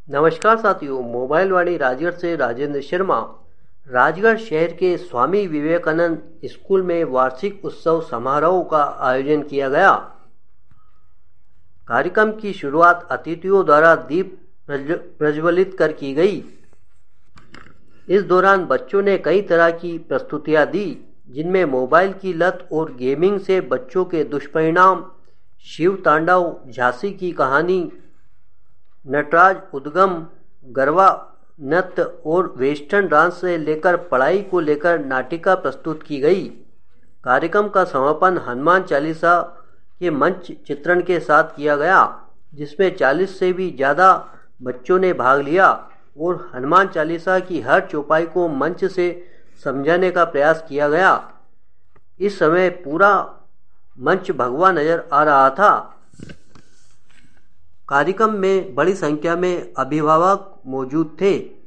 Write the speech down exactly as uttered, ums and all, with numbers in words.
नमस्कार साथियों, मोबाइल वाणी राजगढ़ से राजेंद्र शर्मा। राजगढ़ शहर के स्वामी विवेकानंद स्कूल में वार्षिक उत्सव समारोह का आयोजन किया गया। कार्यक्रम की शुरुआत अतिथियों द्वारा दीप प्रज्वलित कर की गई। इस दौरान बच्चों ने कई तरह की प्रस्तुतियां दी, जिनमें मोबाइल की लत और गेमिंग से बच्चों के दुष्परिणाम, शिव तांडव, झांसी की कहानी, नटराज उद्गम, गरबा नृत्य और वेस्टर्न डांस से लेकर पढ़ाई को लेकर नाटिका प्रस्तुत की गई। कार्यक्रम का समापन हनुमान चालीसा के मंच चित्रण के साथ किया गया, जिसमें चालीस से भी ज़्यादा बच्चों ने भाग लिया और हनुमान चालीसा की हर चौपाई को मंच से समझाने का प्रयास किया गया। इस समय पूरा मंच भगवा नजर आ रहा था। कार्यक्रम में बड़ी संख्या में अभिभावक मौजूद थे।